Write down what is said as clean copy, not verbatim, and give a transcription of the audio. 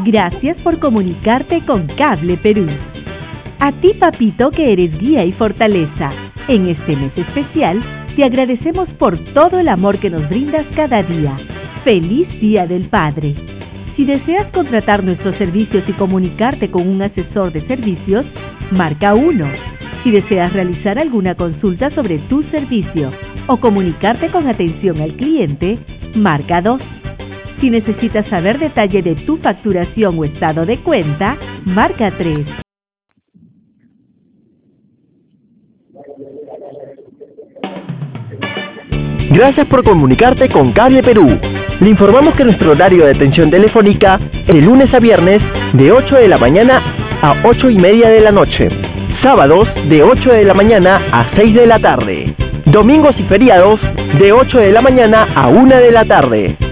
Gracias por comunicarte con Cable Perú. A ti, papito, que eres guía y fortaleza. En este mes especial, te agradecemos por todo el amor que nos brindas cada día. ¡Feliz Día del Padre! Si deseas contratar nuestros servicios y comunicarte con un asesor de servicios, marca 1. Si deseas realizar alguna consulta sobre tu servicio o comunicarte con atención al cliente, marca 2. Si necesitas saber detalle de tu facturación o estado de cuenta, marca 3. Gracias por comunicarte con Cable Perú. Le informamos que nuestro horario de atención telefónica es de lunes a viernes de 8 de la mañana a 8:30 de la noche. Sábados de 8 de la mañana a 6 de la tarde. Domingos y feriados de 8 de la mañana a 1 de la tarde.